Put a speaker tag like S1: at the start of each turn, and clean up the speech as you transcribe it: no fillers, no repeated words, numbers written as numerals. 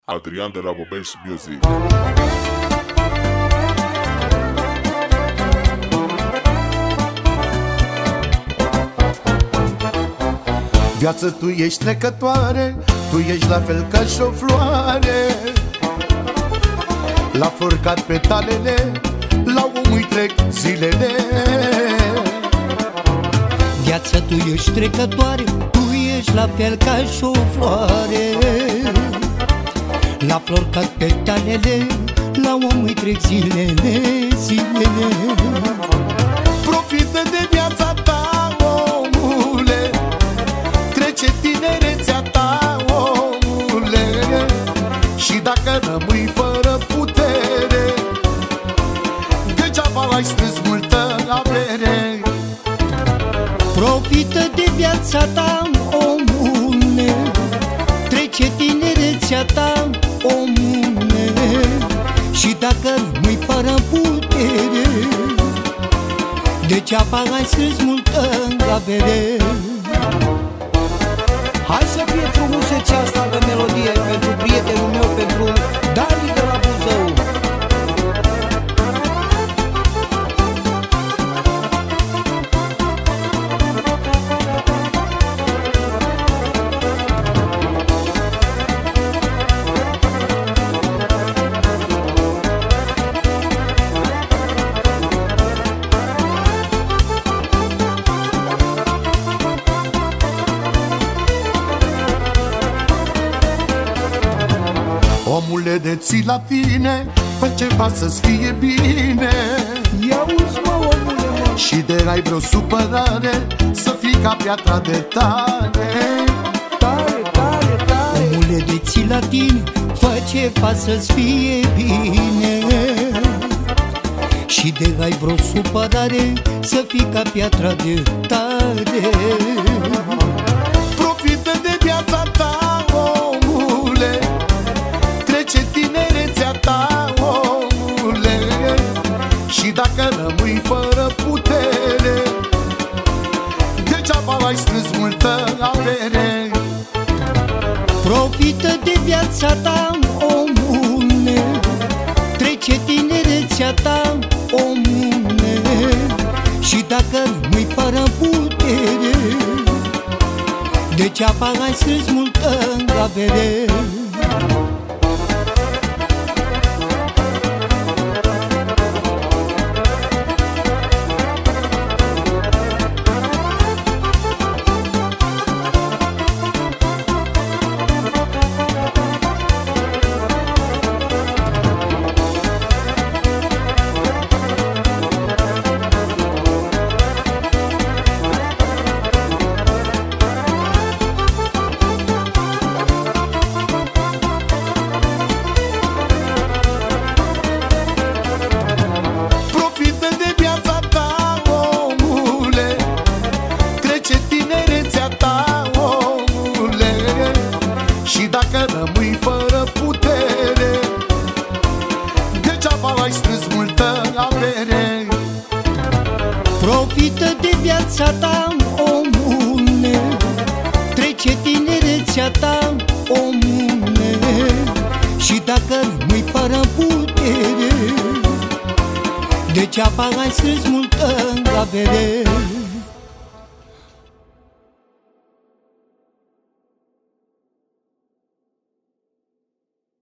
S1: Adrian de la Bobes Music.
S2: Viață, tu ești trecătoare, tu ești la fel ca și o floare. La flori cad petalele, la omul trec zilele.
S3: Viața, tu ești trecătoare, tu ești la fel ca și o floare. La flori cad petalele, la omul trec zilele, zilele.
S2: Profită de viața ta, omule, trece tinerețea ta, omule. Și dacă rămâi fără putere, degeaba ai strâns multă avere.
S3: Profită de viața ta, omule, trece tinerețea ta, omule. Și dacă rămâi fără putere, degeaba ai strâns multă avere. Hai să fie frumusețea asta de melodie pentru prietenul meu, pentru Dani de la Buzău.
S2: Omule, de ții la tine, fă ceva să-ți fie bine.
S3: Ia-uzi, mă, omule, mă.
S2: Și de ai vreo supărare, să fii ca piatra de tare.
S3: Tare, tare, tare. Omule, de ții la tine, fă ceva să-ți fie bine. Și de ai vreo supărare, să fii ca piatra de tare.
S2: Profită de viața ta, omule, trece tinerețea ta, omule. Și dacă rămâi fără putere, degeaba ai strâns multă avere.
S3: Profită de viața ta, omule, trece tinerețea ta, omule. Și dacă rămâi fără putere, degeaba ai strâns multă avere.
S2: Și dacă rămâi fără putere, degeaba ai strâns multă avere.
S3: Profită de viața ta, omule, trece tinerețea ta, omule. Și dacă rămâi fără putere, degeaba ai strâns multă avere.